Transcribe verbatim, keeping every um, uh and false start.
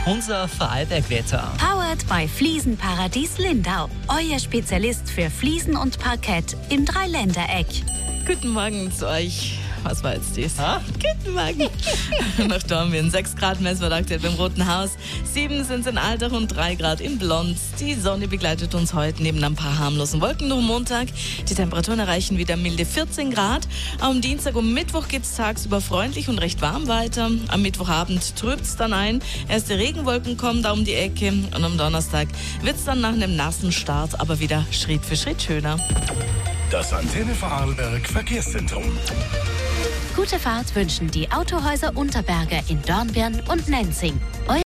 Unser Vorarlberg-Wetter. Powered by Fliesenparadies Lindau. Euer Spezialist für Fliesen und Parkett im Dreiländereck. Guten Morgen zu euch. Was war jetzt das? Ha? Guten Morgen. Nach Dornbirn, sechs Grad Messwert aktuell beim Roten Haus, sieben sind es in Altach und drei Grad in Blond. Die Sonne begleitet uns heute neben ein paar harmlosen Wolken noch Montag. Die Temperaturen erreichen wieder milde vierzehn Grad. Am Dienstag und Mittwoch geht es tagsüber freundlich und recht warm weiter. Am Mittwochabend trübt es dann ein. Erste Regenwolken kommen da um die Ecke. Und am Donnerstag wird es dann nach einem nassen Start aber wieder Schritt für Schritt schöner. Das Antenne Vorarlberg Verkehrszentrum. Gute Fahrt wünschen die Autohäuser Unterberger in Dornbirn und Nenzing.